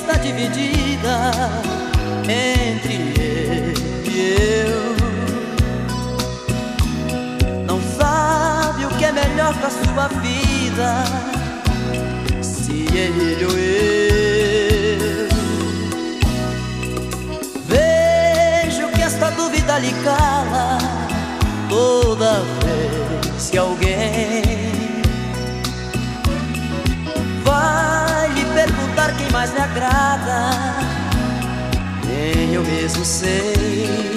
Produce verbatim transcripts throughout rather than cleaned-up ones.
está dividida entre ele e eu. Não sabe o que é melhor pra sua vida, se ele ou eu. Vejo que esta dúvida lhe cala toda vez que alguém vai lhe perguntar quem mais lhe agrada, nem eu mesmo sei.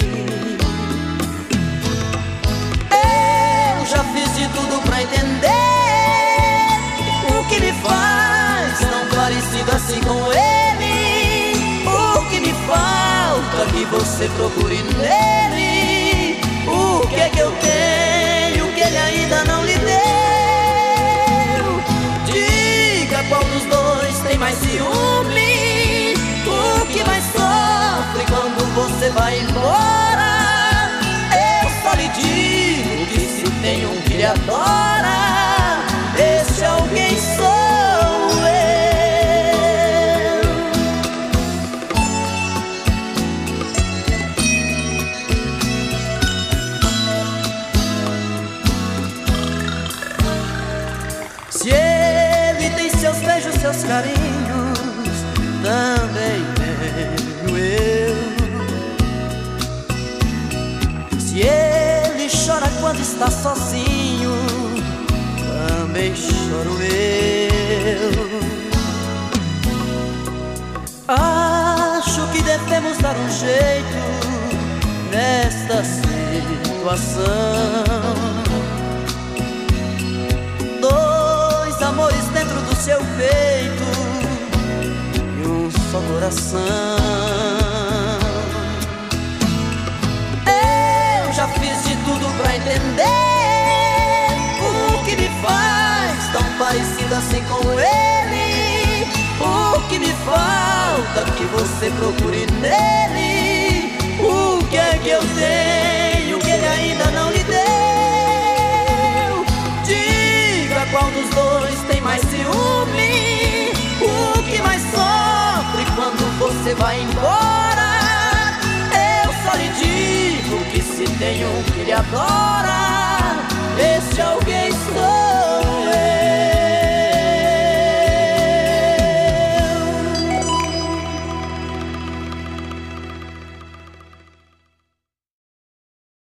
Eu já fiz de tudo pra entender o que me faz tão parecido assim com ele. O que me falta que você procure nele. O que é que eu tenho que ele ainda não lhe deu? Diga qual dos dois tem mais ciúme, o que mais sofre quando você vai embora. Eu só lhe digo que se tem um que lhe adora, esse alguém sou eu. Se ele tem seus beijos, seus carinhos, também tenho eu. Se ele chora quando está sozinho, também choro eu. Acho que devemos dar um jeito nesta situação. Dois amores dentro do seu peito e um só coração. Eu já fiz de tudo pra entender o que me faz tão parecido assim com ele. O que me falta que você procure nele. O que é que eu tenho que ele ainda não lhe deu? Diga qual dos dois tem mais ciúme, o que mais sofre quando você vai embora. Eu só lhe digo que se tem um que lhe adora,